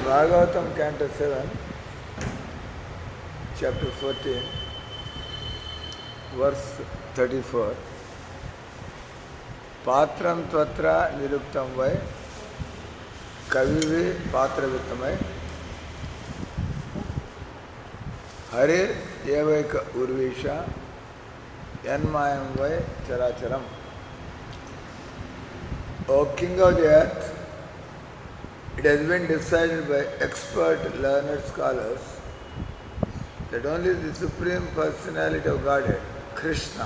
Bhagavatam, Canto 7, Chapter 14, Verse 34. Patram tvatra niruktam vai, kavivi patravittamai, Harir evaika urvisha, yanmayam vai characharam. O King of the Earth, it has been decided by expert learned scholars that only the Supreme Personality of Godhead, Krishna,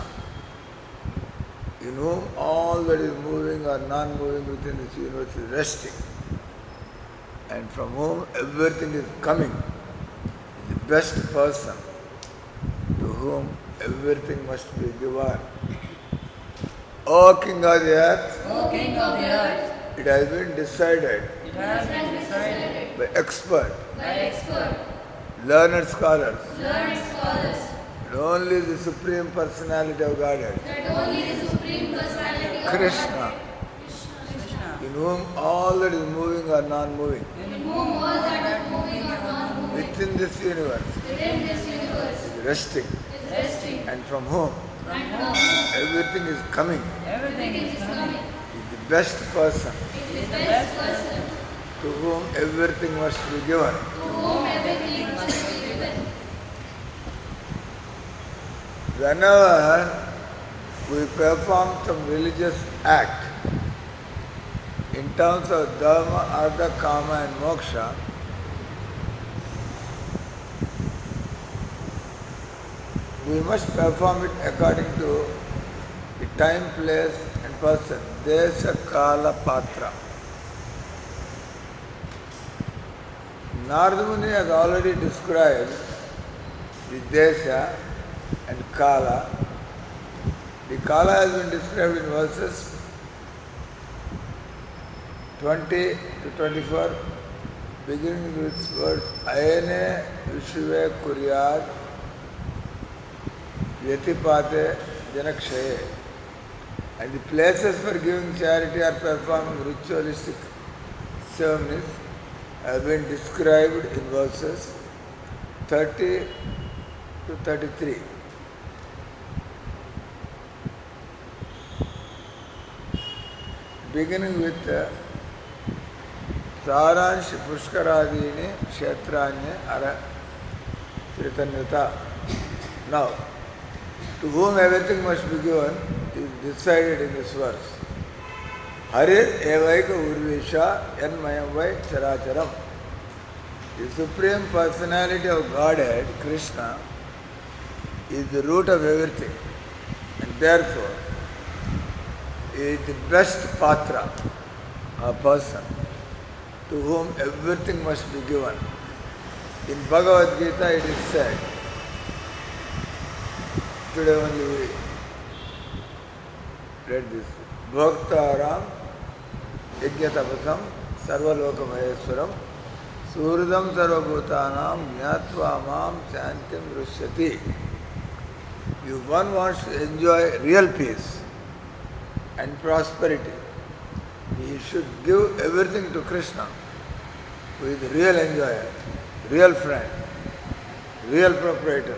in whom all that is moving or non-moving within this universe is resting, and from whom everything is coming, is the best person to whom everything must be given. O King of the Earth, O King of the Earth, it has been decided by expert, learned scholars, that only the Supreme Personality of Godhead, Krishna, in whom all that is moving or non-moving, within this universe, is resting, and from whom everything is coming, is the best person to whom everything must be given. Whenever we perform some religious act in terms of dharma, artha, kama and moksha, we must perform it according to the time, place and person. Desha, kala, patra. Narada Muni has already described the desha and kala. The kala has been described in verses 20 to 24, beginning with words Ayane Vishve Kuryad Vyatipate Janakshaye. And the places for giving charity or performing ritualistic ceremonies have been described in verses 30 to 33. Beginning with Saransh Pushkaradini Kshetranya Ara Tritanyata. Now, to whom everything must be given is decided in this verse. Harir evaika urvisha yanmayam vai characharam. The Supreme Personality of Godhead, Krishna, is the root of everything, and therefore is the best patra, a person, to whom everything must be given. In Bhagavad Gita it is said, today only we read this, Bhaktaram Yajnatapasam Sarvaloka Maheswaram Suridam Sarvabhutanam Jnatva Mam Chantim Drishyati. If one wants to enjoy real peace and prosperity, he should give everything to Krishna, who is the real enjoyer, real friend, real proprietor.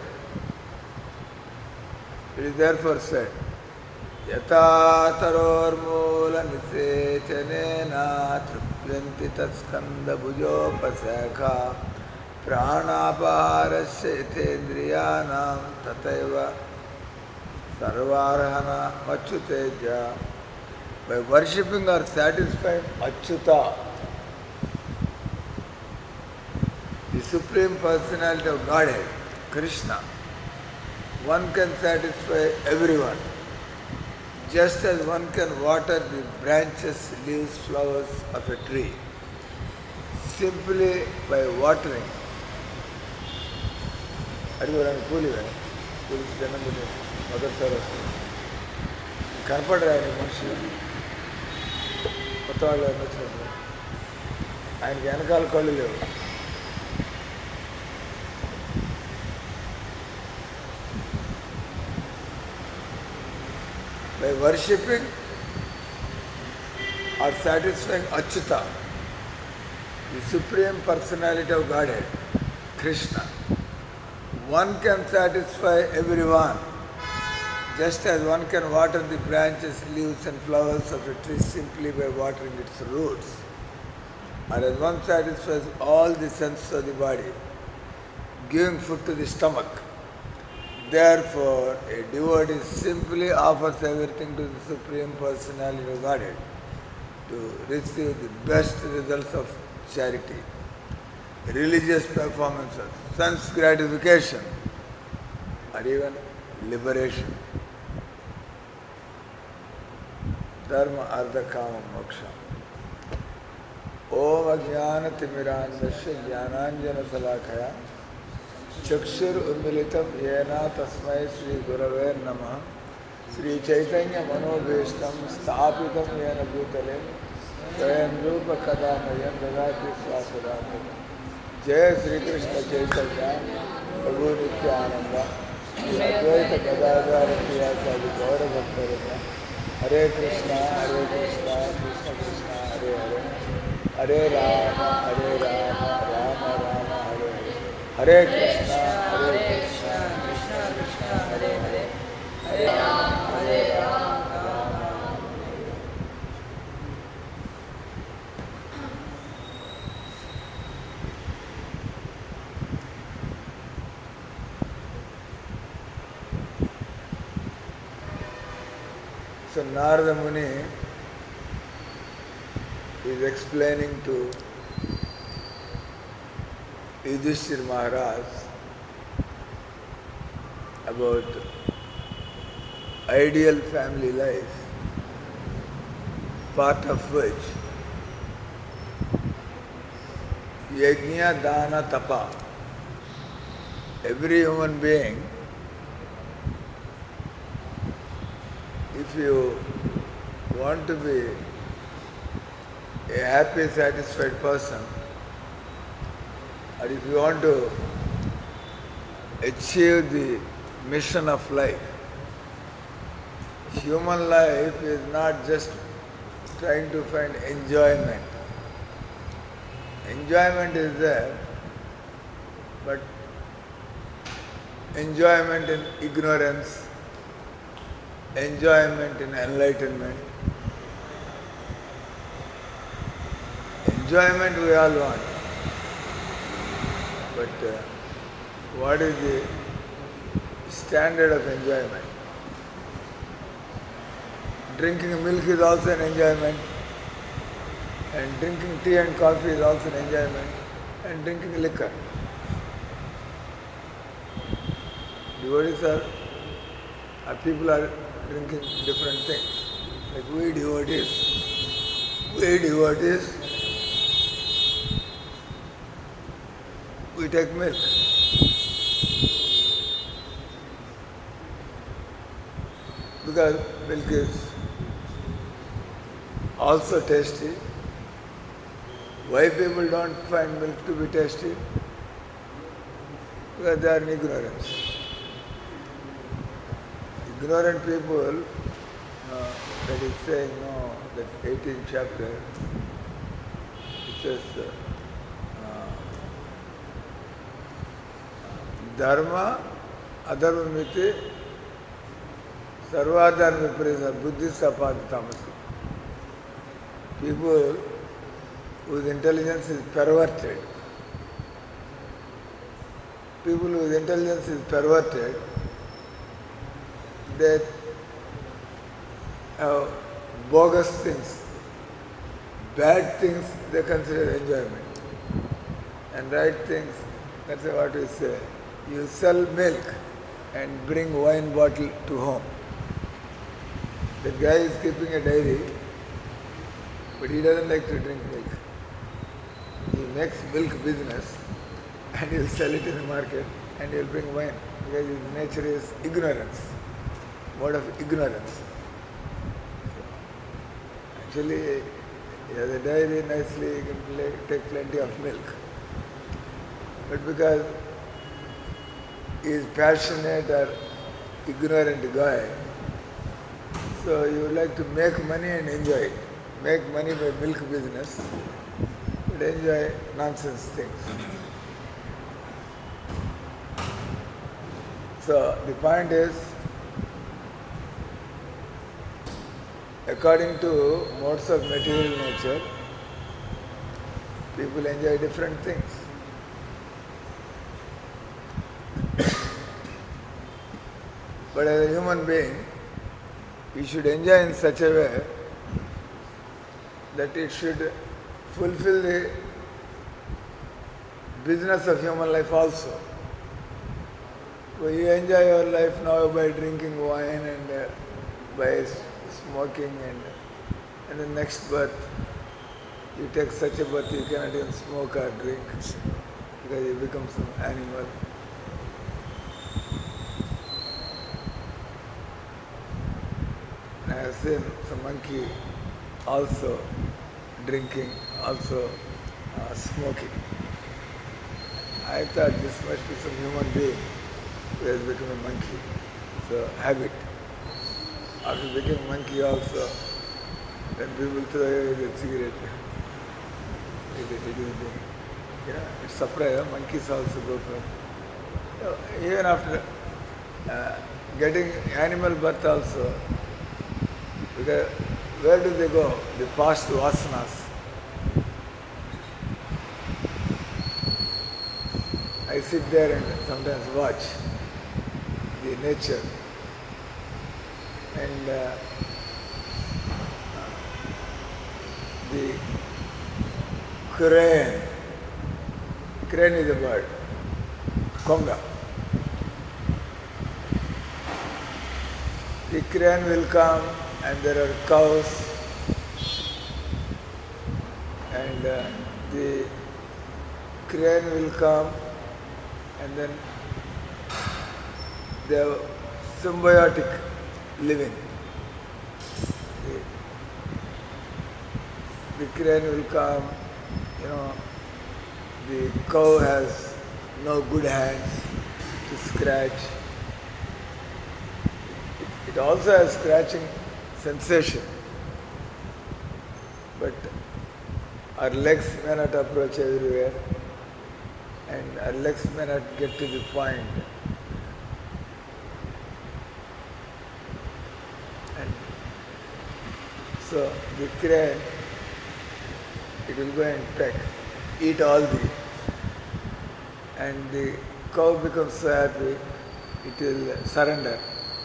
It is therefore said, Yata taror mula nisechanena trupyanti tatskanda bhujopasakha pranaparasya itendriyanam tataiva sarvarahana machyuteja. By worshipping or satisfying Achyuta, the Supreme Personality of Godhead, Krishna, one can satisfy everyone, just as one can water the branches, leaves, flowers of a tree. Simply by watering. అడిగారు కూలివే కూలి జనం మొదటిసారి వస్తుంది కనపడరా ఆయన మనిషి కొత్త వాళ్ళు వచ్చినప్పుడు ఆయనకి వెనకాల కళ్ళు లేవు. By worshipping or satisfying Achyuta, the Supreme Personality of Godhead, Krishna. One can satisfy everyone, just as one can water the branches, leaves and flowers of a tree simply by watering its roots, or as one satisfies all the senses of the body, giving food to the stomach. Therefore, a devotee simply offers everything to the Supreme Personality of Godhead to receive the best results of charity, religious performances, sense gratification, or even liberation. Dharma, Artha, Kama, Moksha. Om Ajnana Timirandasya Jnananjana Salakaya Chakshur Unmilitam Yena Tasmai Sri Gurave Namaha Sri Chaitanya Manobhishtam Sthapitam Yena Bhutale Swayam Rupa Kadamayam Dadati Swasadanta Jai Sri Krishna Chaitanya Prabhu Nityananda Sri Advaita Gadadhara Priyasadi Gaura Bhaktarinda Hare Krishna Krishna Krishna Hare Hare Hare Rama, Rama Rama, Hare Hare. Hare Krishna, Krishna Krishna, Hare Hare. Hare Rama, Rama Rama, Hare Hare. So Narada Muni is explaining to Yudhishthira Maharaj about ideal family life, part of which Yajna, Dana, Tapa. Every human being, if you want to be a happy, satisfied person, or if you want to achieve the mission of life, human life is not just trying to find enjoyment. Enjoyment is there, but enjoyment in ignorance, enjoyment in enlightenment, enjoyment we all want. But what is the standard of enjoyment? Drinking milk is also an enjoyment, and drinking tea and coffee is also an enjoyment, and drinking liquor. Devotees are people are drinking different things. Like we devotees, we take milk. Because milk is also tasty. Why people don't find milk to be tasty? Because they are in ignorance. Ignorant people, that is saying, no, that 18th chapter, it says, Dharma, adharmamiti, sarvadharma viparisa, buddhi sapad tamasi. People whose intelligence is perverted, they have bogus things, bad things they consider enjoyment, and right things, that's what we say. You sell milk and bring wine bottle to home. The guy is keeping a dairy, but he doesn't like to drink milk. He makes milk business and he'll sell it in the market and he'll bring wine because his nature is ignorance, mode of ignorance. Actually, he has a dairy nicely, he can take plenty of milk. But because he is passionate or ignorant guy, so you would like to make money and enjoy it. Make money by milk business. but enjoy nonsense things. So the point is, according to modes of material nature, people enjoy different things. But as a human being, we should enjoy in such a way that it should fulfill the business of human life also. So you enjoy your life now by drinking wine and by smoking, and the next birth you take such a birth you cannot even smoke or drink because you become some animal. And I have seen some monkey also drinking, also smoking. I thought this must be some human being who has become a monkey. So habit. After becoming monkey also, when people throw away the cigarette, it is it's surprise. Monkeys also go for. Even after uh, getting animal birth also, because where do they go? They pass to vasanas. I sit there and sometimes watch the nature and the crane. Crane is a bird. Konga. The crane will come and there are cows and the crane will come and then they have symbiotic living. The, the crane will come, you know, the cow has no good hands to scratch. It also has scratching sensation, but our legs may not approach everywhere and our legs may not get to the point. And so the crane, it will go and peck, eat all the, and the cow becomes so happy, it will surrender.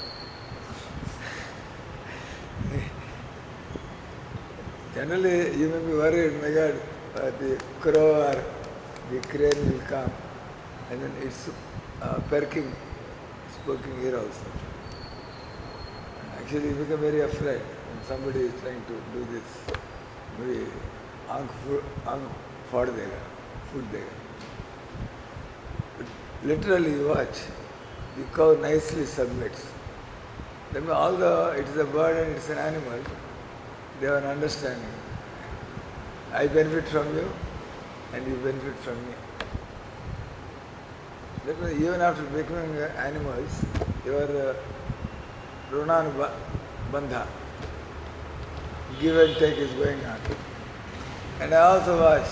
Generally, you may be worried, my God, the crow or the crane will come, and then it's perking, poking here also. Actually, you become very afraid when somebody is trying to do this. Maybe ang fod dega, food dega. But literally, you watch, the cow nicely submits. Then although it is a bird and it's an animal, they have an understanding. I benefit from you and you benefit from me. That means even after becoming animals, your Runanubandha, give and take is going on. And I also watch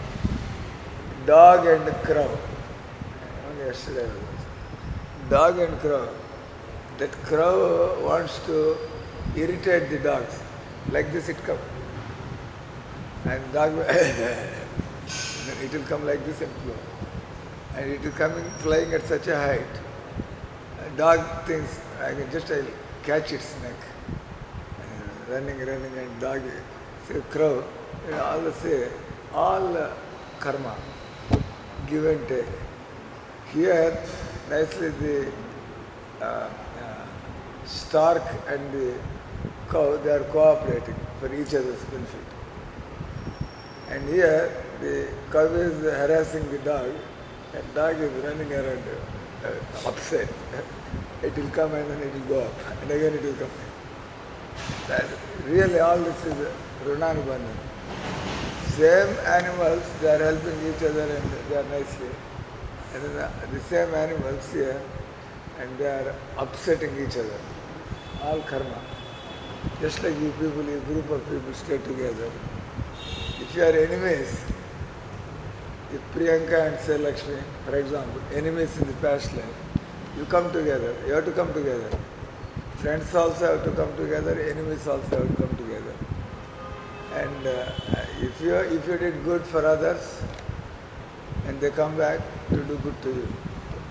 dog and crow. Only yesterday I was watching. Dog and crow. That crow wants to irritate the dogs. Like this it comes. And dog it will come like this and go. And it is coming flying at such a height. A dog thinks I'll catch its neck. And running and dog say crow. All the say all karma, give and take. Here nicely the uh, uh, stork and the cow, they are cooperating for each other's benefit. And here the cow is harassing the dog and dog is running around upset. It will come and then it will go up and again it will come. That really all this is Runanubandhan. Same animals, they are helping each other and they are nicely. And then the same animals here and they are upsetting each other. All karma. Just like you people, a group of people stay together. If you are enemies, If Priyanka and say Lakshmi, for example, enemies in the past life, you come together, you have to come together. Friends also have to come together, enemies also have to come together. And if you did good for others, and they come back to do good to you.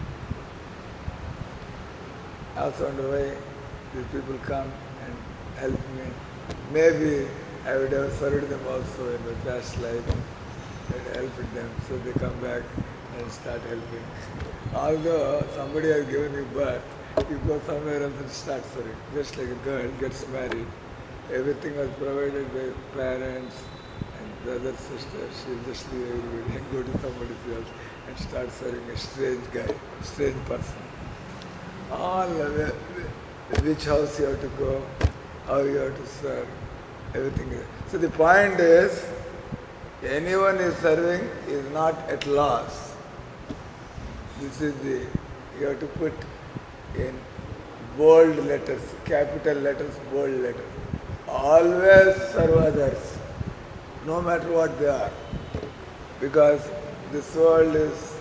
I also wonder why these people come and help me. Maybe I would have served them also in my past life and helped them, so they come back and start helping. Although somebody has given you birth, you go somewhere else and start serving. Just like a girl gets married, everything was provided by parents and brother, sister. She'll just leave everybody and go to somebody's house and start serving a strange guy, strange person. All which house you have to go, how you have to serve, everything. So the point is, anyone is serving is not at loss. This is you have to put in bold letters, capital letters, bold letters. Always serve others, no matter what they are. Because this world is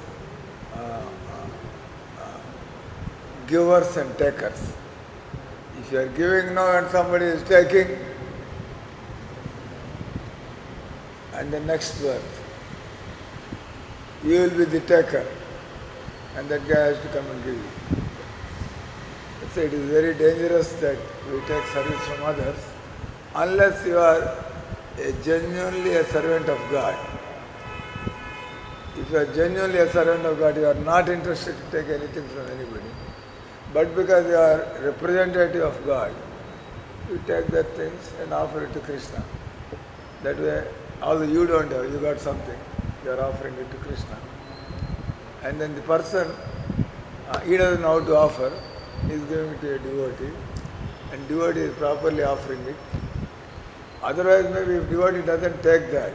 givers and takers. If you are giving now and somebody is taking, and the next birth, you will be the taker, and that guy has to come and give you. So it is very dangerous that we take service from others unless you are genuinely a servant of God. If you are genuinely a servant of God, you are not interested to take anything from anybody. But because you are representative of God, you take that things and offer it to Krishna. That way, although you don't have, you got something, you are offering it to Krishna. And then the person, he doesn't know how to offer, he is giving it to a devotee, and devotee is properly offering it. Otherwise, maybe if devotee doesn't take that,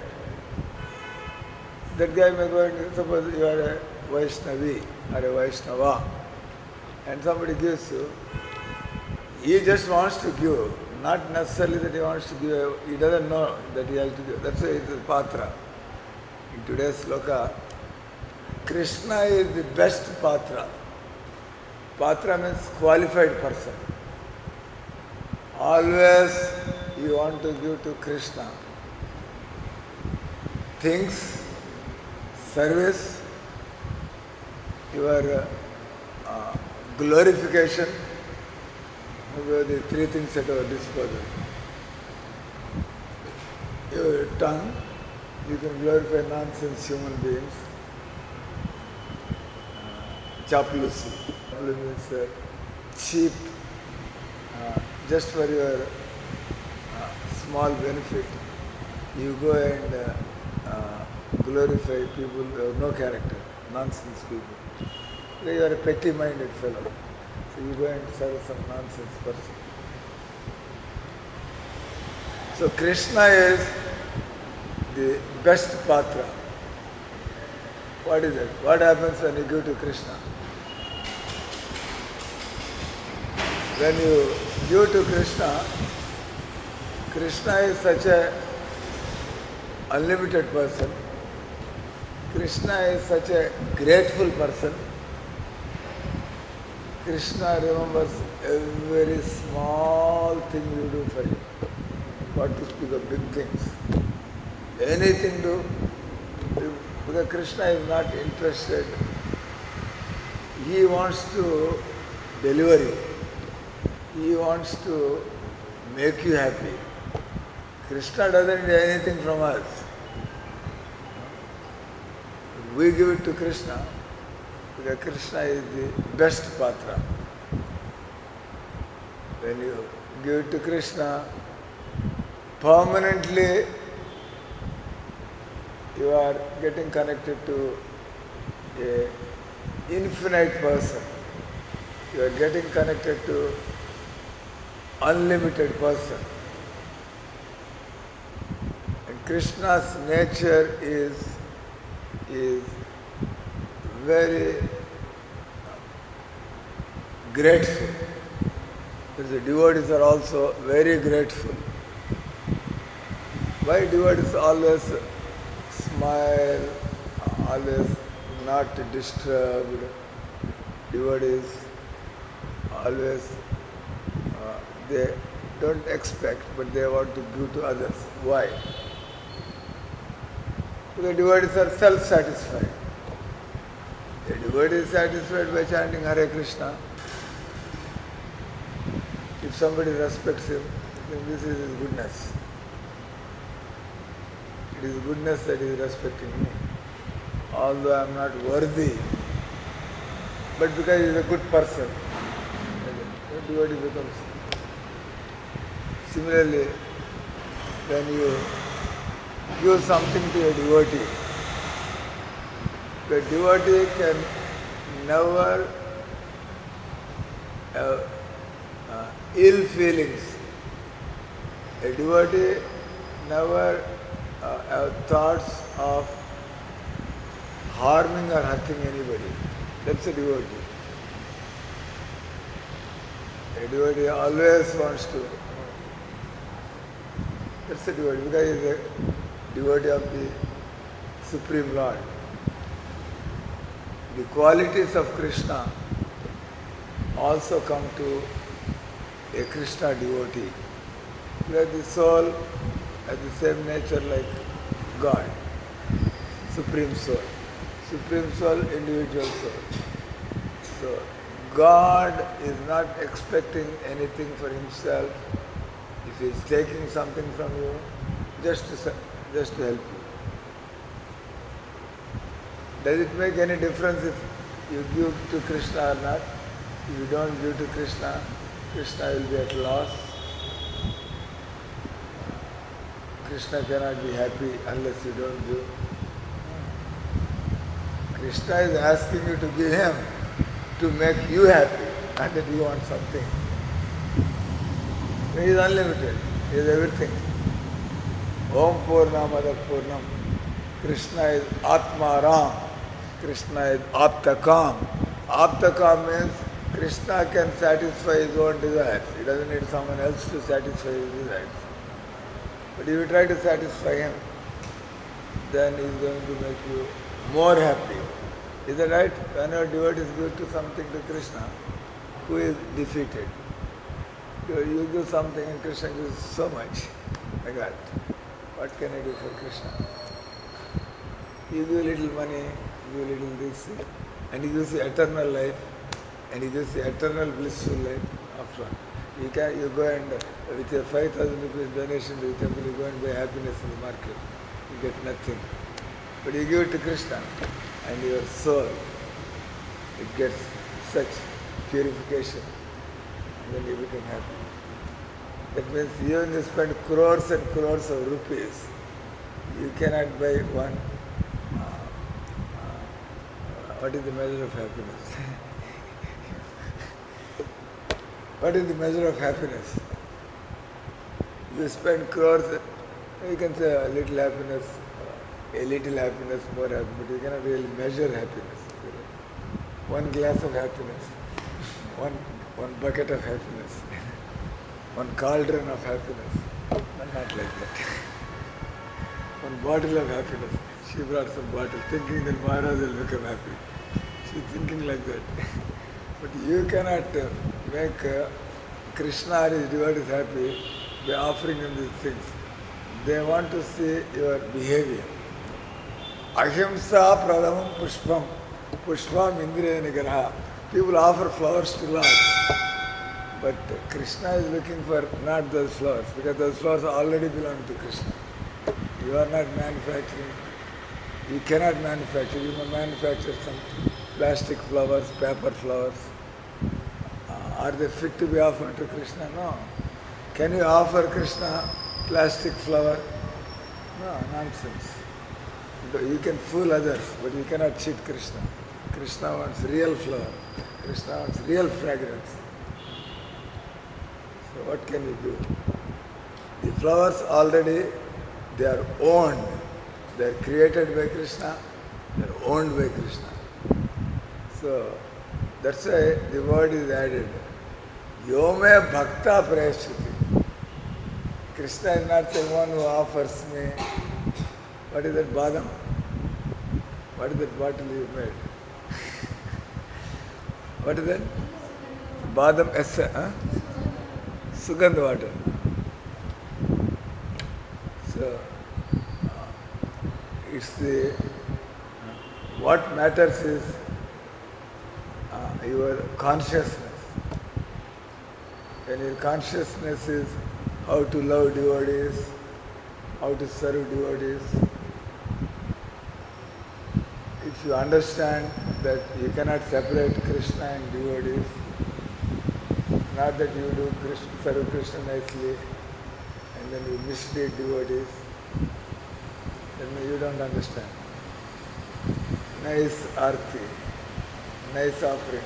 that guy may go and suppose you are a Vaishnavi or a Vaishnava, and somebody gives you, he just wants to give, not necessarily that he wants to give, he doesn't know that he has to give. That's why it is Patra. In today's sloka, Krishna is the best Patra. Patra means qualified person. Always you want to give to Krishna things, service, your glorification, the three things at our disposal. Your tongue, you can glorify nonsense human beings. Chaplacy. Chaplacy means cheap, just for your small benefit. You go and glorify people who have no character, nonsense people. You are a petty-minded fellow. So you go and serve some nonsense person. So Krishna is the best Patra. What is it? What happens when you give to Krishna? When you give to Krishna, Krishna is such a unlimited person. Krishna is such a grateful person. Krishna remembers every small thing you do for him. What to speak of big things. Anything do, because Krishna is not interested. He wants to deliver you. He wants to make you happy. Krishna doesn't need anything from us. We give it to Krishna because Krishna is the best Patra. When you give it to Krishna, permanently you are getting connected to a infinite person. You are getting connected to unlimited person. And Krishna's nature is very grateful. The devotees are also very grateful. Why devotees always smile, always not disturbed. Devotees always they don't expect, but they want to give to others. Why? Because devotees are self-satisfied. A devotee is satisfied by chanting Hare Krishna. If somebody respects him, then this is his goodness. It is goodness that is respecting me. Although I am not worthy, but because he is a good person, the devotee becomes. Similarly, when you give something to a devotee, the devotee can never have ill feelings. A devotee never have thoughts of harming or hurting anybody. That's a devotee. A devotee always wants to. That's a devotee because he is a devotee of the Supreme Lord. The qualities of Krishna also come to a Krishna devotee. Because the soul has the same nature like God, Supreme Soul. Supreme Soul, individual soul. So, God is not expecting anything for himself. If he is taking something from you, just to help you. Does it make any difference if you give to Krishna or not? If you don't give to Krishna, Krishna will be at loss. Krishna cannot be happy unless you don't give. Krishna is asking you to give him to make you happy, not that you want something. He is unlimited. He is everything. Om Purnamada Purnam. Krishna is Atma Ram. Krishna is Aptakam. Aptakam means Krishna can satisfy his own desires. He doesn't need someone else to satisfy his desires. But if you try to satisfy him, then he is going to make you more happy. Is that right? Whenever devotees give to something to Krishna, who is defeated? You give something and Krishna gives so much. Like that. What can I do for Krishna? You give little money, give little this, and he gives you eternal life, and he gives you eternal blissful life after all. You go and with your 5,000 rupees donation to the temple, you go and buy happiness in the market. You get nothing. But you give it to Krishna, and your soul, it gets such purification, and then you become happy. That means even you spend crores and crores of rupees, you cannot buy one. What is the measure of happiness? What is the measure of happiness? You spend crores, you can say a little happiness, more happy, but you cannot really measure happiness. One glass of happiness, one bucket of happiness, one cauldron of happiness. Not like that. One bottle of happiness. She brought some bottle, thinking that Maharaj will become happy. She's thinking like that. But you cannot make Krishna or his devotees happy by offering them these things. They want to see your behavior. Ahimsa pradamam pushpam. Pushpam indriya nigraha. People offer flowers to Lord. But Krishna is looking for not those flowers, because those flowers already belong to Krishna. You are not manufacturing. You cannot manufacture. You may manufacture some plastic flowers, paper flowers. Are they fit to be offered to Krishna? No. Can you offer Krishna plastic flower? No, nonsense. You can fool others, but you cannot cheat Krishna. Krishna wants real flower. Krishna wants real fragrance. So what can you do? The flowers already, they are owned. They are created by Krishna. They are owned by Krishna. So that's why the word is added. Yome bhakta prayashuti. Krishna is not the one who offers me. What is that badam? What is that bottle you made? What is that? Badam Essa, huh? Sugandh water. So, it's the, what matters is your consciousness. When your consciousness is how to love devotees, how to serve devotees, if you understand that you cannot separate Krishna and devotees, not that you do Krishna, serve Krishna nicely and then you mislead devotees, then you don't understand. Nice arti, nice offering,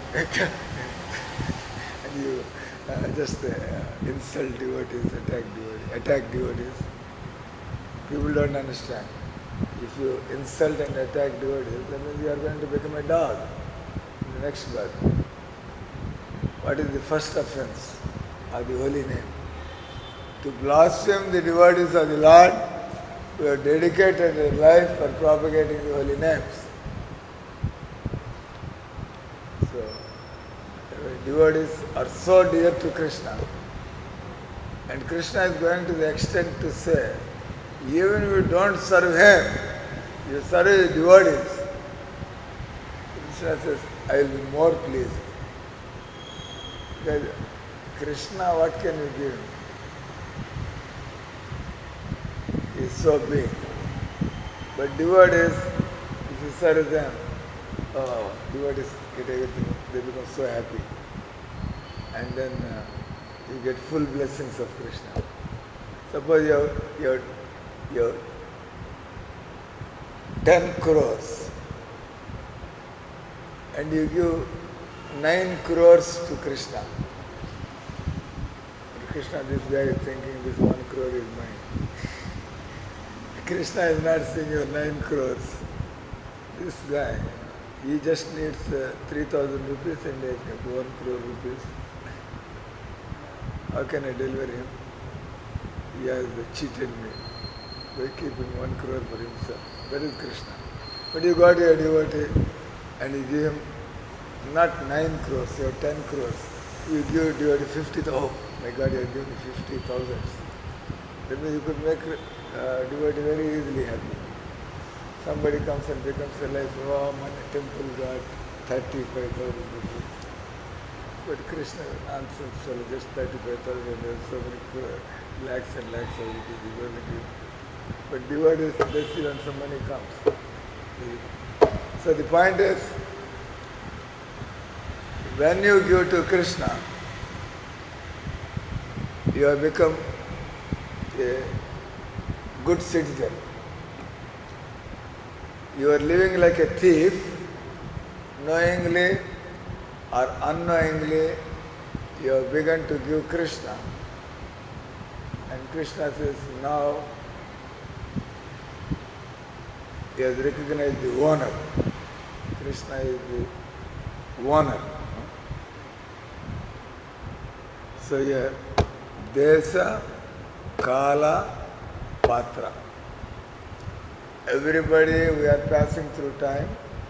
and you just insult devotees, attack devotees. People don't understand. If you insult and attack devotees, that means you are going to become a dog in the next birth. What is the first offense of the holy name? To blaspheme the devotees of the Lord who have dedicated their life for propagating the holy names. So, devotees are so dear to Krishna. And Krishna is going to the extent to say, even if you don't serve him, you serve the devotees. Krishna says, I will be more pleased. Because Krishna, what can you give? He is so big. But devotees, if you serve them, devotees get everything, they become so happy. And then you get full blessings of Krishna. Suppose you have 10 crores and you give 9 crores to Krishna. Krishna, this guy is thinking this 1 crore is mine. Krishna is not seeing your 9 crores. This guy, he just needs 3,000 rupees and he has got 1 crore rupees. How can I deliver him? He has cheated me by keeping 1 crore for himself. That is Krishna. But you got a devotee and you give him not 9 crores, you have 10 crores. You give devotee 50,000. Oh my God, you have given me 50,000. That means you could make devotee very easily happy. Somebody comes and becomes a life, oh, my temple got 35,000 rupees. But Krishna nonsense fellow, just 35,000, there's so many lakhs and lakhs of rupees he doesn't give. But devotees, they see when some money comes. So the point is, when you give to Krishna, you have become a good citizen. You are living like a thief, knowingly or unknowingly, you have begun to give Krishna. And Krishna says, now he has recognized the owner. Krishna is the owner. So here, Desa, Kala, Patra. Everybody, we are passing through time.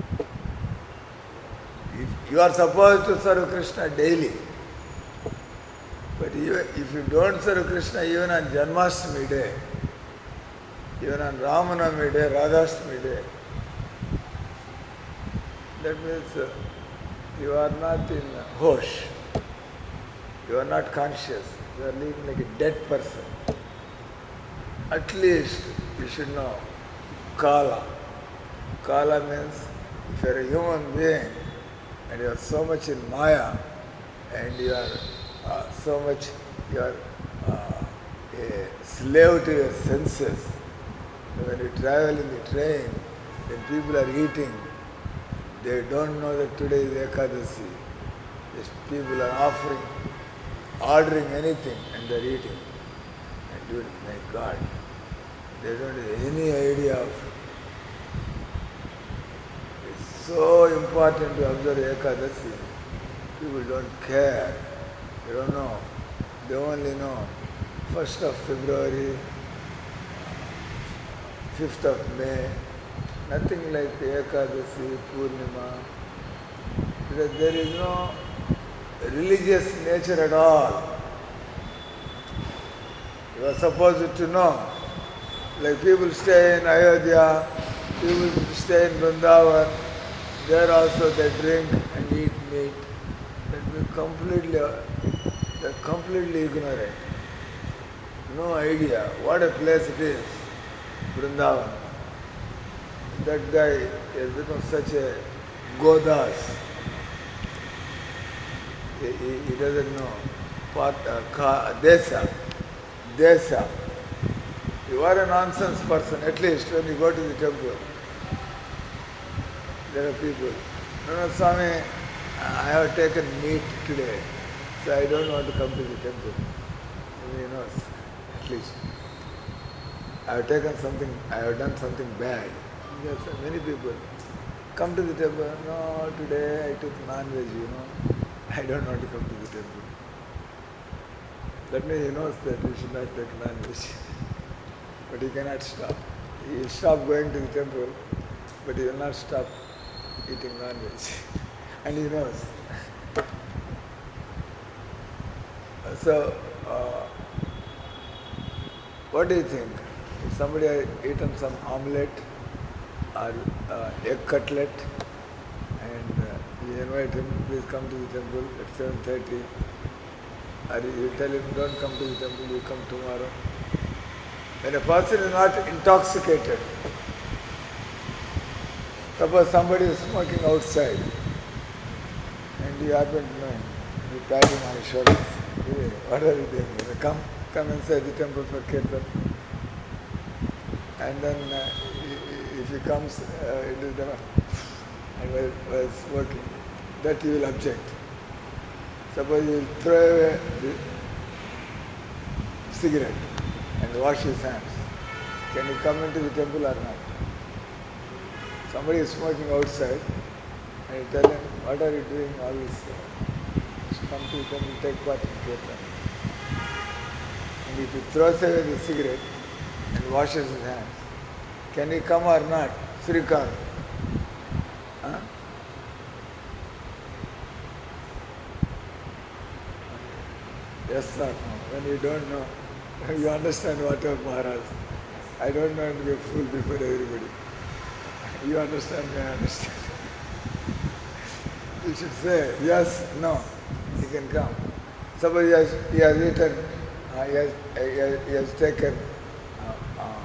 You are supposed to serve Krishna daily. But if you don't serve Krishna even on Janmashtami day, even on Ramanavami day, Radhashtami day, that means you are not in hosh. You are not conscious. You are living like a dead person. At least you should know Kala. Kala means if you are a human being and you are so much in Maya and you are so much, you are a slave to your senses. When you travel in the train, when people are eating, they don't know that today is Ekadasi. These people are ordering anything and they are eating. And dude, my God, they don't have any idea of. It's so important to observe Ekadasi. People don't care. They don't know. They only know 1st of February, 5th of May, Nothing like Ekadasi, Purnima, because there is no religious nature at all. You are supposed to know. Like people stay in Ayodhya, people stay in Vrindavan, there also they drink and eat meat. They're completely ignorant. No idea what a place it is, Vrindavan. That guy has become such a Godas. He doesn't know. Desa. Desa. You are a nonsense person, at least when you go to the temple. There are people. No, no, Swami, I have taken meat today, so I don't want to come to the temple. He knows, at least. I have taken something, I have done something bad. Yes, many people come to the temple. No, today I took non-veg. I don't want to come to the temple. That means he knows that he should not take non-veg. But he cannot stop. He will stop going to the temple, but he will not stop eating non-veg. And he knows. So, what do you think? If somebody had eaten some omelette or egg cutlet and you invite him, please come to the temple at 7:30, or you tell him, don't come to the temple, you come tomorrow. When a person is not intoxicated, suppose somebody is smoking outside and you happen to know him, you pat him on his shoulder. Hey, what are you doing? Come inside the temple for kirtan. And then if he comes into the and was smoking, that you will object. Suppose you will throw away the cigarette and wash his hands. Can he come into the temple or not? Somebody is smoking outside and you tell him, what are you doing all this? Come to the temple, take part in kirtan. And if he throws away the cigarette and washes his hands, can he come or not? Srikant. Huh? Yes or no? When you don't know, you understand whatever Maharaj. I don't know to be a fool before everybody. You understand me, I understand. You should say yes, no. He can come. Suppose he has eaten, he has taken uh, uh,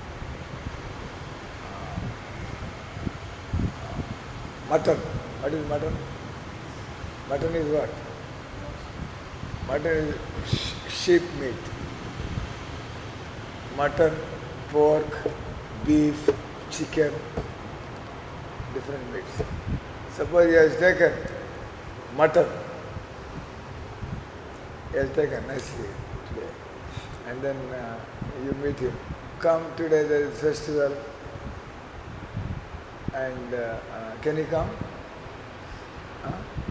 mutton. What is mutton? Mutton is what? Mutton is sheep meat. Mutton, pork, beef, chicken, different meats. Suppose he has taken mutton, he has taken nicely today, and then you meet him. Come today, there is festival, and can he come? Huh?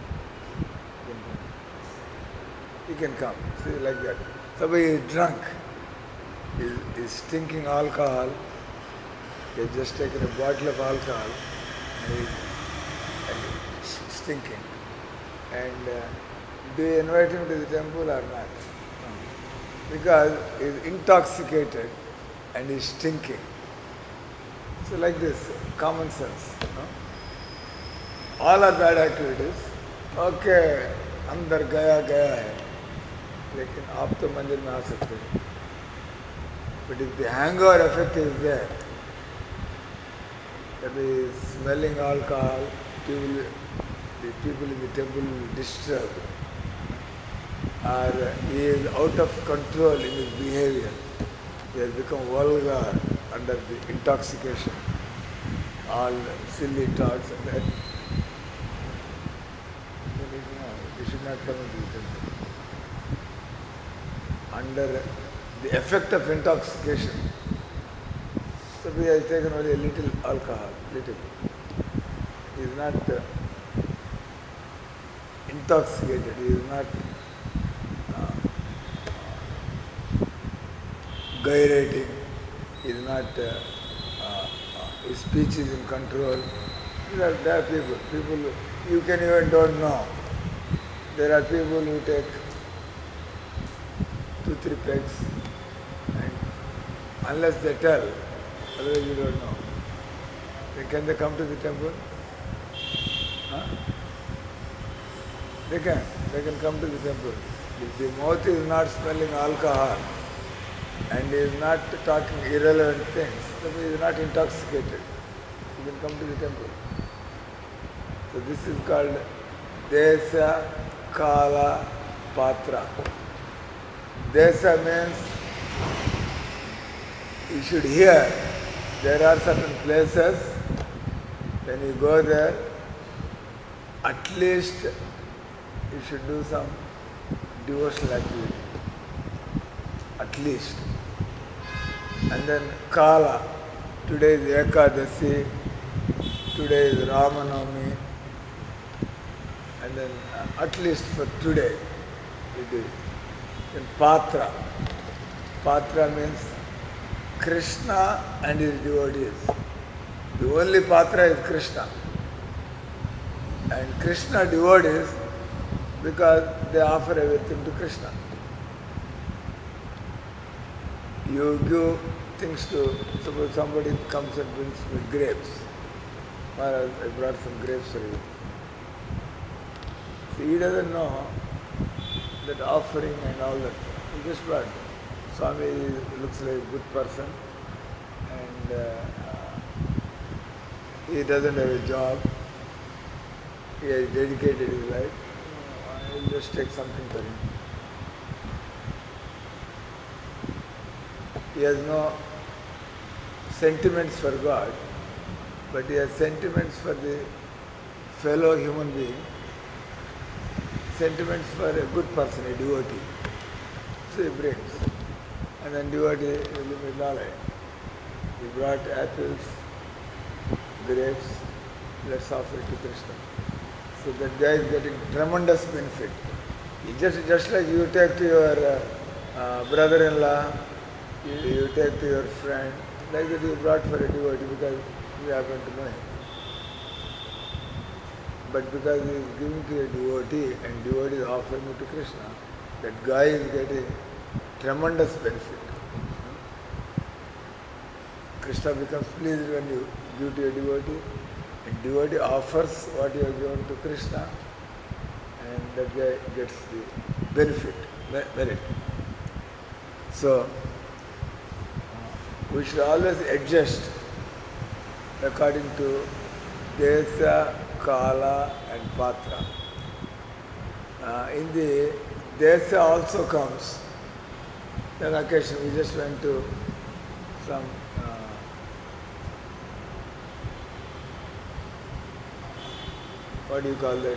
He can come. See, like that. Suppose he is drunk, is stinking alcohol, he has just taken a bottle of alcohol, and he's stinking. And do you invite him to the temple or not? No. Because he's intoxicated and he's stinking. So like this, common sense. No? All are bad activities. Okay, अंदर गया गया है, लेकिन आप तो मंदिर में आ सकते हैं. But if the hangover effect is there, that is smelling alcohol, the people in the temple will disturb, or he is out of control in his behavior. He has become vulgar under the intoxication, all silly talks and that. You should not come into the temple. Under the effect of intoxication, so he has taken only a little alcohol, little. He is not intoxicated, he is not gyrating, he is not, his speech is in control. There are people you can even don't know. There are people who take 2, 3 pegs, and unless they tell, otherwise you don't know. Then can they come to the temple? Huh? They can. They can come to the temple. If the mouth is not smelling alcohol and is not talking irrelevant things, then he is not intoxicated. You can come to the temple. So this is called Desa Kala Patra. Desa means you should hear. There are certain places, when you go there, at least you should do some devotional activity. At least. And then Kala. Today is Ekadasi. Today is Ramanavami. And then at least for today we do it. Then Patra. Patra means Krishna and his devotees. The only Patra is Krishna. And Krishna devotees because they offer everything to Krishna. You give things to, suppose somebody comes and brings me grapes. Maharaj, I brought some grapes for you. So he doesn't know that offering and all that. He just brought. Swami looks like a good person and he doesn't have a job. He has dedicated his life. I will just take something for him. He has no sentiments for God, but he has sentiments for the fellow human being, sentiments for a good person, a devotee. So he brings. And then devotee will be knowledge. He brought apples, grapes, let's offer it to Krishna. So that guy is getting tremendous benefit. He just like you take to your brother-in-law, you take to your friend, like that you brought for a devotee because you happen to know him. But because he is giving to a devotee and devotee is offering it to Krishna, that guy is getting tremendous benefit. Krishna becomes pleased when you give to a devotee, and devotee offers what you have given to Krishna, and that guy gets the benefit, merit. So, we should always adjust according to Desa, Kala and Patra. In the Desa also comes, on occasion we just went to some what do you call that,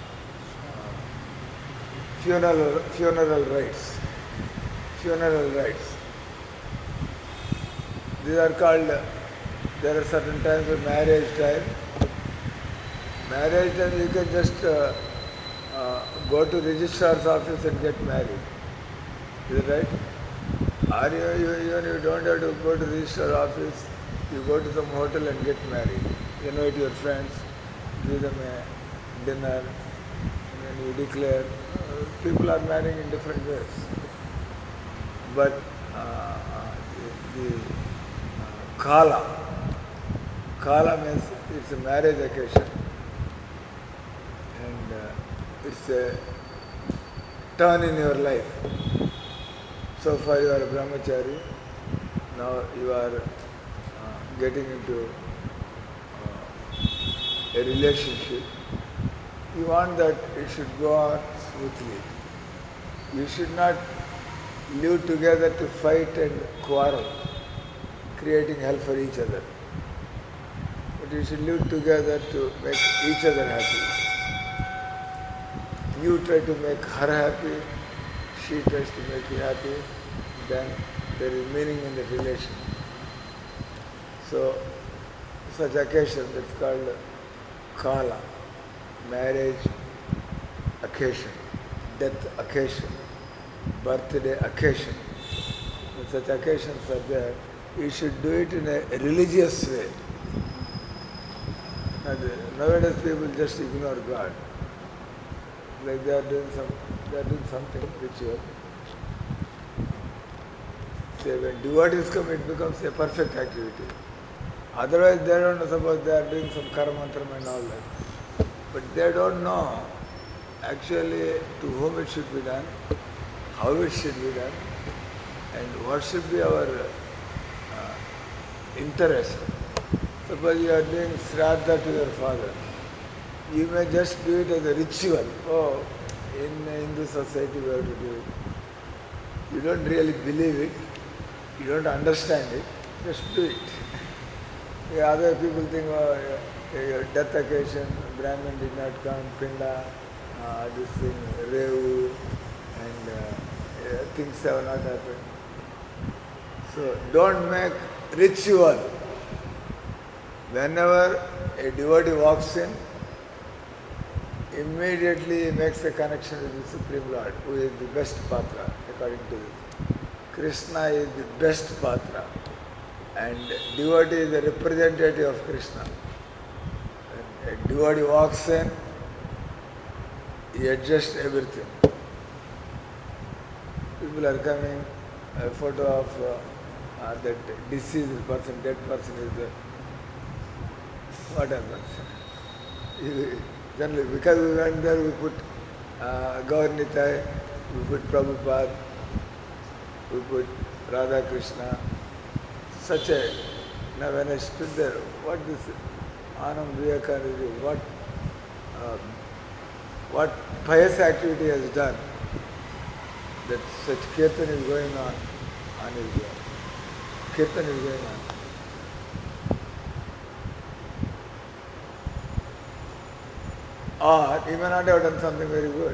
funeral rites. Funeral rites. These are called, there are certain times of marriage time. Marriage time you can just go to registrar's office and get married. Is it right? Or even you don't have to go to registrar's office, you go to some hotel and get married. You invite your friends, give them a dinner, and then you declare. People are marrying in different ways. But the Kala means it's a marriage occasion and it's a turn in your life. So far you are a brahmachari, now you are getting into a relationship. You want that it should go on smoothly. You should not live together to fight and quarrel, creating hell for each other. But you should live together to make each other happy. You try to make her happy, she tries to make you happy, then there is meaning in the relation. So, such occasion that's called Kala, marriage occasion, death occasion, birthday occasion. When such occasions are there, you should do it in a religious way. And nowadays people just ignore God. Like they are doing something ritual. Say when devotees come, it becomes a perfect activity. Otherwise, they don't know, suppose they are doing some karmantram and all that. But they don't know actually to whom it should be done, how it should be done, and what should be our interest. Suppose you are doing Shraddha to your father. You may just do it as a ritual. Oh, in Hindu society we have to do it. You don't really believe it, you don't understand it, just do it. Yeah, other people think, oh, your death occasion, Brahmin did not come, Pinda, this thing, Revu, and things have not happened. So don't make ritual. Whenever a devotee walks in, immediately he makes a connection with the Supreme Lord, who is the best Patra, according to this. Krishna is the best Patra, and devotee is the representative of Krishna. When a devotee walks in, he adjusts everything. People are coming, a photo of that deceased person, dead person is there. What happens? Generally, because we went there, we put Gaur-Nitai, we put Prabhupada, we put Radha Krishna, such a, now when I stood there, what this Anand Vivekananda, uh, what pious activity has done, that such kirtan is going on his kirtan is going on. Or he may not have done something very good.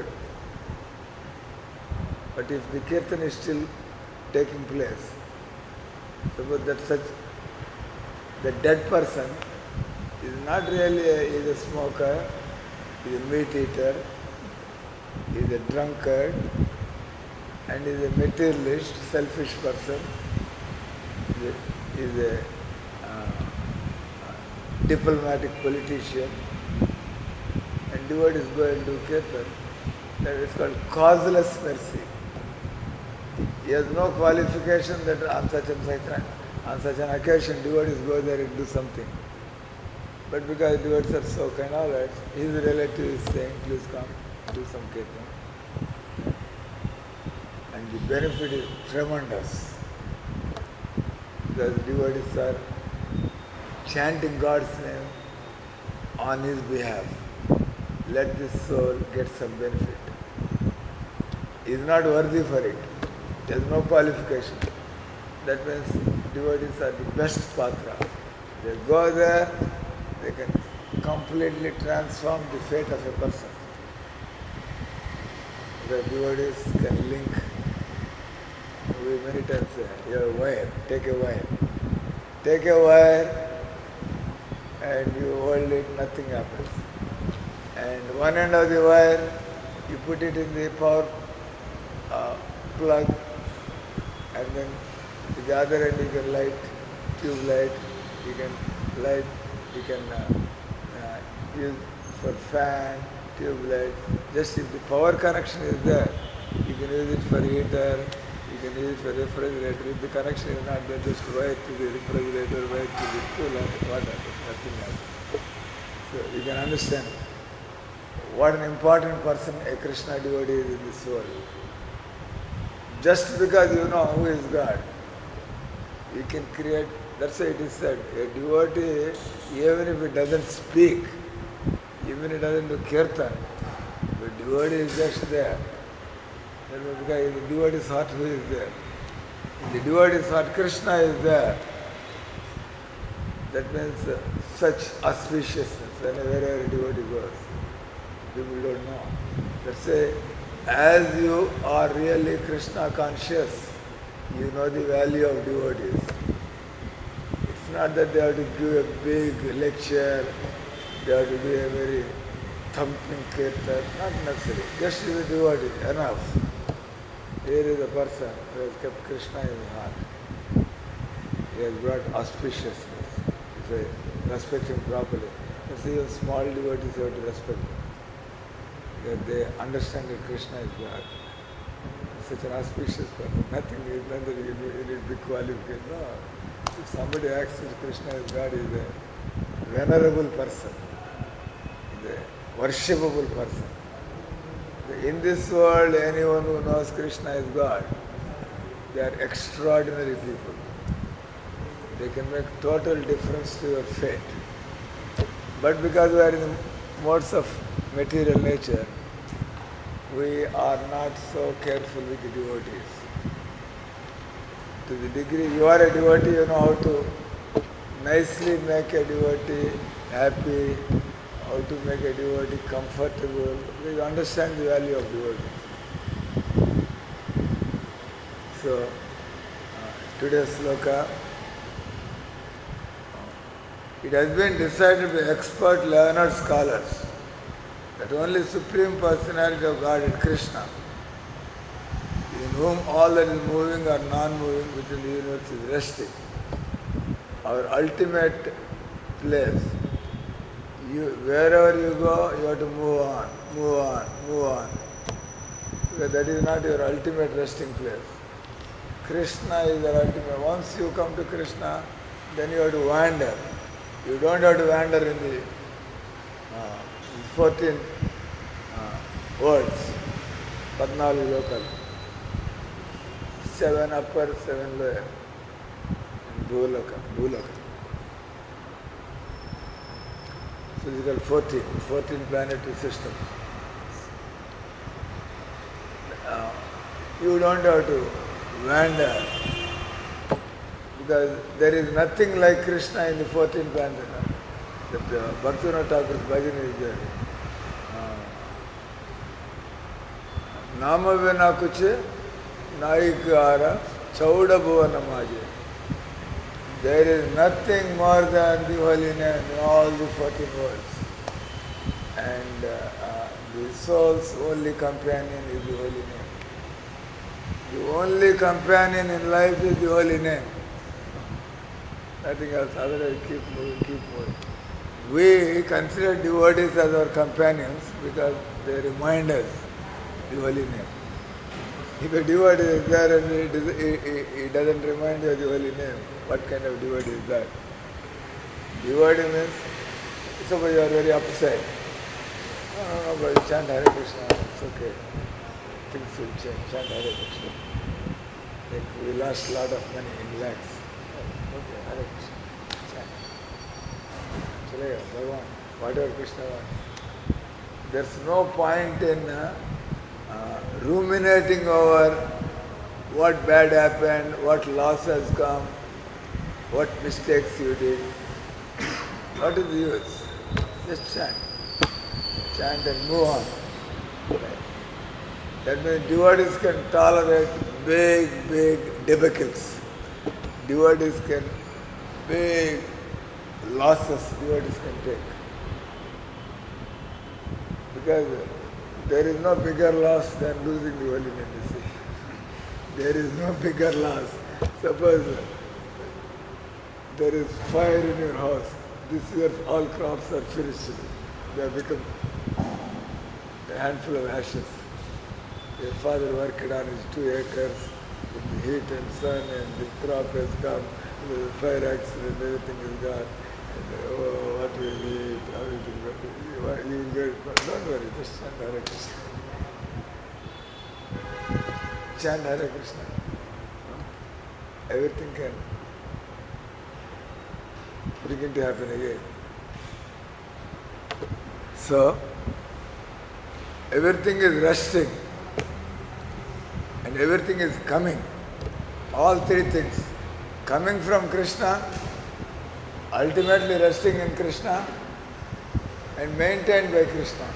But if the kirtan is still taking place, suppose that such the dead person is not really is a smoker, is a meat eater, is a drunkard, and is a materialist, selfish person, is a diplomatic politician, and devotees go and do kirtan, that is called causeless mercy. He has no qualification that on such an occasion devotees go there and do something. But because devotees are so kind, all right, his relative is saying, please come, do some kirtan. And the benefit is tremendous. Because devotees are chanting God's name on his behalf. Let this soul get some benefit. He is not worthy for it. There is no qualification. That means devotees are the best patra. They go there, they can completely transform the fate of a person. The devotees can link. We many times say, you have a wire, take a wire. Take a wire and you hold it, nothing happens. And one end of the wire, you put it in the power plug, and then with the other end you can light, tube light, you can light, you can use for fan, tube light. Just if the power connection is there, you can use it for heater, you can use it for refrigerator. If the connection is not there, just wire to the refrigerator, wire to the cooler, what happens? Nothing happens. So you can understand what an important person a Krishna devotee is in this world. Just because you know who is God, you can create, that's why it is said, a devotee, even if he doesn't speak, even if he doesn't do kirtan, the devotee is just there. Because in the devotee's heart, who is there? In the devotee's heart, Krishna is there. That means such auspiciousness wherever a devotee goes. People don't know. Let's say, as you are really Krishna conscious, you know the value of devotees. It's not that they have to give a big lecture, they have to do a very thumping kirtan, not necessary. Just be the devotee, enough. Here is a person who has kept Krishna in his heart. He has brought auspiciousness. If I respect him properly, That's even small devotees have to respect them. Because they understand that Krishna is God. Such an auspicious person. Nothing is not that you need big qualification. No. If somebody acts as Krishna is God, he is a venerable person, is a worshipable person. In this world, anyone who knows Krishna is God, they are extraordinary people. They can make total difference to your fate. But because we are in the modes of material nature, we are not so careful with the devotees. To the degree you are a devotee, you know how to nicely make a devotee happy, how to make a devotee comfortable. You understand the value of devotees. So, today's sloka, it has been decided by expert learned scholars that only Supreme Personality of Godhead, Krishna, in whom all that is moving or non-moving within the universe is resting, our ultimate place. Wherever you go, you have to move on, move on, move on. Because that is not your ultimate resting place. Krishna is the ultimate. Once you come to Krishna, then you have to wander. You don't have to wander in the 14 worlds, 14 local, 7 upper, 7 lower, and Bhuloka. Physical 14 planetary systems. You don't have to wander because there is nothing like Krishna in the 14 planets. The Bhaktivinoda Thakur's bhajan is there. Nama vina kuch naikara chauda bhuvana maje. There is nothing more than the holy name in all the 14 worlds. And the soul's only companion is the holy name. The only companion in life is the holy name. Nothing else. Otherwise, keep moving, keep moving. We consider devotees as our companions because they remind us the holy name. If a devotee is there and he doesn't remind you of the holy name, what kind of devotee is that? Devotee means, suppose you are very upset. No, but chant Hare Krishna, it's okay. Things will change. Chant Hare Krishna. Like we lost a lot of money in lakhs. Oh, okay, Hare Krishna. Chant. Chalega, Bhagavan, whatever Krishna wants. There's no point in ruminating over what bad happened, what loss has come, what mistakes you did. What is the use? Just chant. Chant and move on. That means devotees can tolerate big debacles. Devotees can, big losses devotees can take. Because there is no bigger loss than losing the holy name, you see. There is no bigger loss. Suppose there is fire in your house. This year all crops are finished. They have become a handful of ashes. Your father worked on his 2 acres with the heat and sun and the crop has come, the fire accident, everything is gone. And oh, what will we eat? How it is going to be? You will get, don't worry, just chant Hare Krishna. Chant Hare Krishna. Everything can begin to happen again. So, everything is resting and everything is coming. All 3 things. Coming from Krishna, ultimately resting in Krishna, and maintained by Krishna.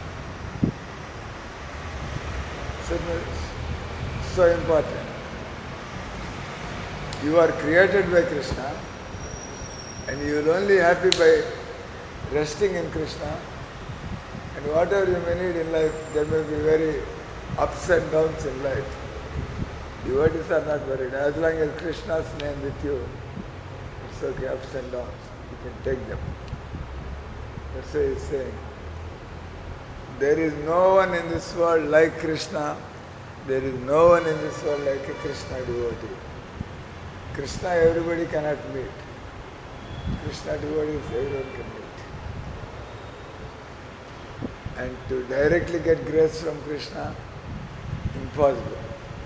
So important. You are created by Krishna and you will only be happy by resting in Krishna. And whatever you may need in life, there may be very ups and downs in life. Devotees are not worried. As long as Krishna's name with you, it's okay, ups and downs. You can take them. That's why he's saying, there is no one in this world like Krishna. There is no one in this world like a Krishna devotee. Krishna everybody cannot meet. Krishna devotees everyone can meet. And to directly get grace from Krishna, impossible.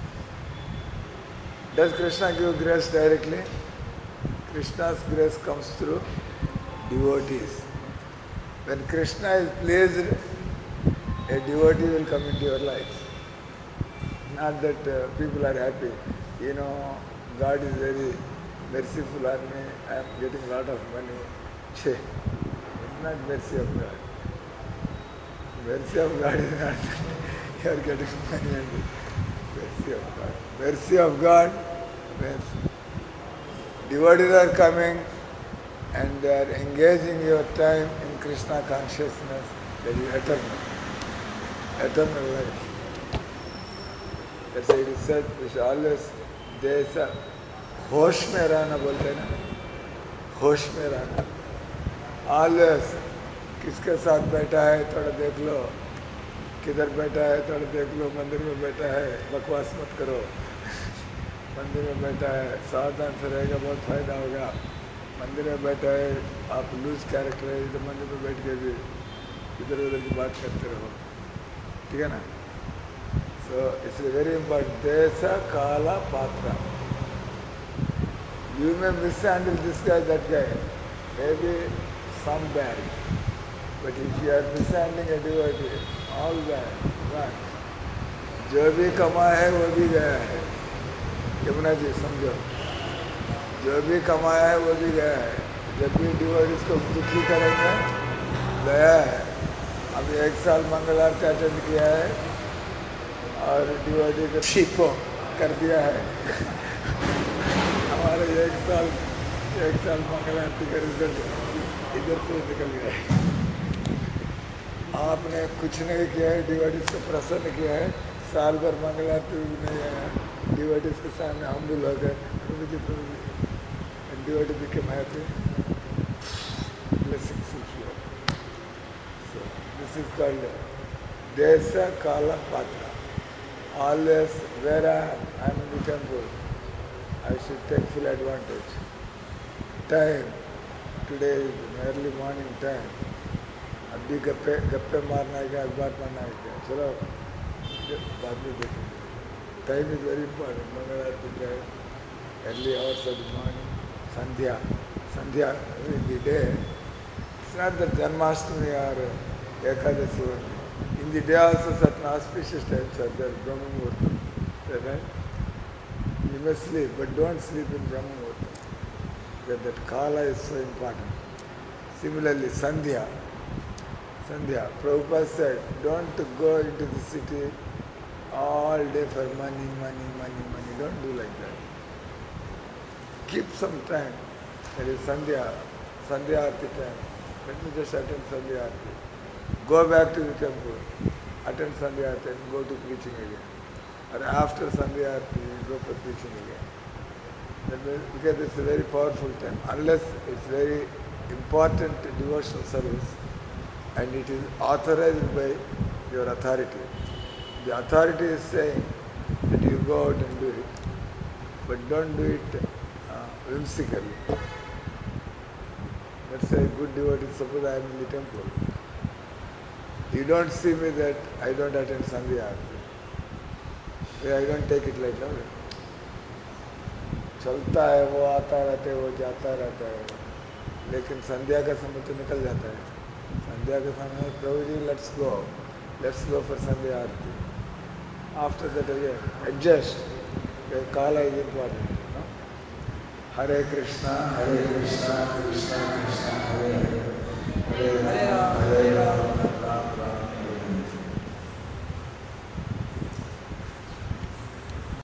Does Krishna give grace directly? Krishna's grace comes through devotees. When Krishna is pleased, a devotee will come into your life. Not that people are happy. You know, God is very merciful on me. I am getting a lot of money. Che, it's not mercy of God. Mercy of God is not that you are getting money and mercy of God. Mercy of God means devotees are coming and they are engaging your time in Krishna consciousness. That is eternal. Eternal life. That's why it is said, we should always, जैसा होश में रहना बोलते हैं ना, होश में रहना. Always, किसके साथ बैठा है थोड़ा देख लो, किधर बैठा है थोड़ा देख लो, मंदिर में बैठा है बकवास मत करो, मंदिर में बैठा है सावधान से रहेगा बहुत फायदा होगा, मंदिर में बैठा है आप लूज कैरेक्टर है तो मंदिर में बैठ के भी इधर उधर की बात करते रहो, ठीक है ना. So it's very important. Desa, Kala, Patra. You may mishandle this guy, that guy. Maybe some bad. But if you are mishandling a devotee, all bad. Right. जो भी कमा है वो भी गया है. यमुना जी समझो. जो भी कमाया है वो भी गया है. जब भी डिवोटीज को दुखी करेंगे, गया है. अभी 1 साल मंगल आरती अटेंड किया है और डिवोटी को शिपो कर दिया है. हमारे 1 साल मंगल आरती का रिजल्ट इधर से निकल गया है. आपने कुछ नहीं किया है, डिवोटीज को प्रसन्न किया है, साल भर मंगल आरती भी नहीं आया, डिवोटीज के सामने हम्बल हो गए, प्रभु जी and devotee became happy. Blessings will flow. So this is called Desa Kala Patra. Always where I am in the temple, I should take full advantage. Time, today is early morning time. अभी गप्पे गप्पे मारना है क्या, अखबार पढ़ना है क्या, चलो बाद में देखेंगे. Time is very important. Mangal Aarti time, early hours of the morning, Sandhya. Sandhya in the day. It's not that Janmashtami or Ekadasi only. In the day also certain auspicious times are there, Brahma Muhurtam. Is that right? You may sleep, but don't sleep in Brahma Muhurtam. That Kala is so important. Similarly, Sandhya. Sandhya. Prabhupada said, don't go into the city all day for money, money, money, money. Don't do like that. Keep some time. There is Sandhya, Sandhya Aarti time. Let me just attend Sandhya Aarti. Go back to the temple, attend Sandhya Aarti and go to preaching again. Or after Sandhya Aarti, go for preaching again. Because it's a very powerful time. Unless it's very important devotional service and it is authorized by your authority. The authority is saying that you go out and do it, but don't do it whimsically. Let's say a good devotee, suppose I am in the temple. You don't see me that I don't attend Sandhya Aarti. I don't take it like that. चलता है वो, आता रहता है वो, जाता रहता है, लेकिन संध्या का समय तो निकल जाता है. संध्या का समय प्रभु जी let's go for Sandhya Aarti. After that again adjust. Kala is important, no? Hare Krishna, Krishna